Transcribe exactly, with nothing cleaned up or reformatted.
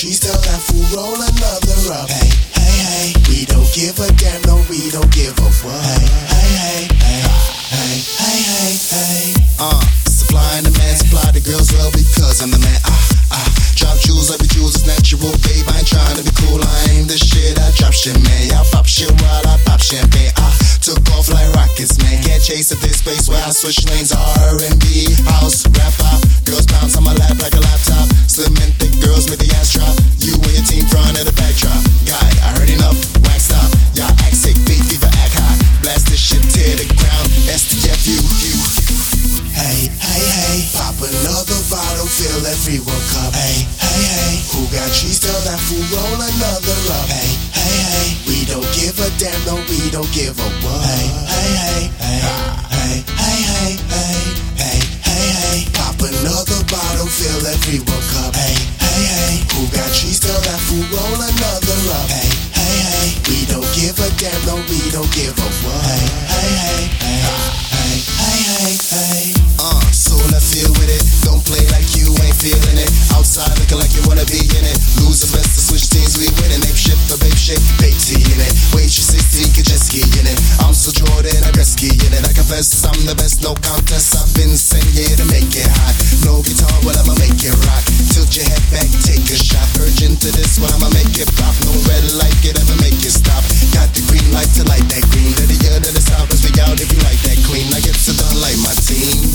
cheese, tell that fool roll another up. Hey, hey, hey, we don't give a damn, no, we don't give a what. Hey, hey, hey, hey, hey, hey, hey, hey. Uh, supplying the man, supply the girls well because I'm the man. Ah, ah, drop jewels, every jewels is natural, babe. I ain't trying to be cool, I ain't the shit. I drop shit, man. Y'all pop shit while I pop champagne. Ah, took off like rockets, man. Can't chase at this space where I switch lanes. R and B, house, rap, pop. Girls bounce on my lap like a laptop. Cement thick girls with the ass drop. You and your team front of the backdrop. Guy, I heard enough, wax stop. Y'all act sick, beat fever, act high. Blast this shit, tear the ground. S T F U, you. Hey, hey, hey, pop another bottle, fill everyone cup. Hey, hey, hey, who got cheese? Tell that fool roll another up. Hey, hey, hey, we don't give a damn, no, we don't give a what. Hey, hey, hey, hey, hey, hey, hey, hey, hey, hey, hey, pop another bottle, fill everyone cup. Hey, hey, hey, who got cheese? Tell that fool roll another up. Hey, hey, hey, we don't give a damn, no, we don't give a what. Hey, hey, hey, hey, hey, hey, hey, hey. Uh, so let's feel with it. Don't play like you ain't feeling it. Outside looking like you wanna be in it. Losers best to switch teams, we winning. Ape shit for babe shit, babe tea in it. Wait, you sixteen, can jet ski in it. I'm so Jordan, I rescue in it. I confess I'm the best, no contest. I've been sent here to make it hot. No guitar, well I'ma make it rock. Tilt your head back, take a shot. Urgent to this, well I'ma make it pop. No red light, get ever make it stop. Got the green light to light that green. Let the other the stop as we out if you like that clean. I get to done like my team.